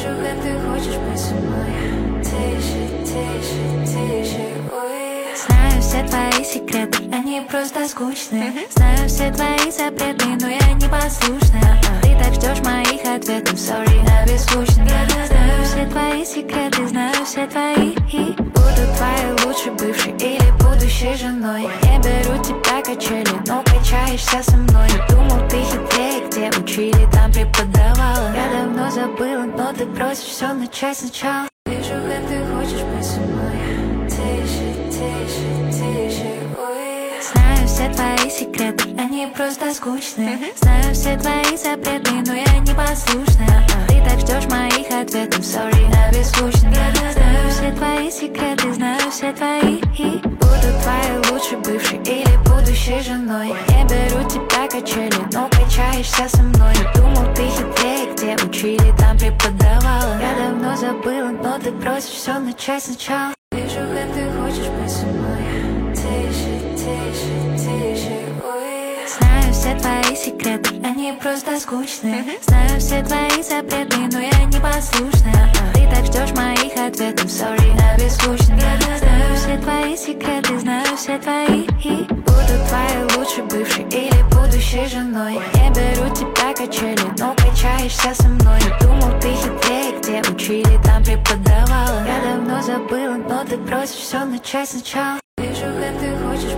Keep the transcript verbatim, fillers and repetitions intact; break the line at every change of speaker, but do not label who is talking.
Вижу, как ты хочешь быть со мной. Тише, тише, тише, ой. Знаю все твои секреты, они просто скучные. Знаю все твои запреты, но я непослушная. Ты так ждешь моих ответов, sorry, на беззвучно. Знаю все твои секреты, знаю все твои. И буду твоей лучшей бывшей или будущей женой. Не беру тебя качели, но качаешься со мной. Думал, ты хитрее, где учили, там преподавала. Я давно забыла, но ты просишь все начать сначала. Вижу, как ты хочешь быть со мной. Тише, тише, тише, ой. Знаю все твои секреты, они просто скучные. Знаю все твои запреты, но я непослушная. Ты так ждешь моих ответов, sorry, на беззвучно. Знаю все твои секреты, знаю все твои. И буду твоей лучшей бывшей или будущей женой. Не беру тебя качели, но качаешься со мной. Думал, ты хитрее, где учили, там преподавала. Я давно забыла, но ты просишь все начать сначала. Вижу, как ты хочешь быть со мной. Тише, тише, тише, ой. Знаю все твои секреты, они просто скучные. Знаю все твои запреты, но я непослушная. Ты так ждешь моих ответов, sorry, на беззвучно. Знаю все твои секреты, знаю все твои. И буду твоей лучшей бывшей или будущей женой. Не беру тебя качели, но качаешься со мной. Думал, ты хитрее, где учили, там преподавала. Я давно забыла, но ты просишь все начать сначала. Вижу, как ты хочешь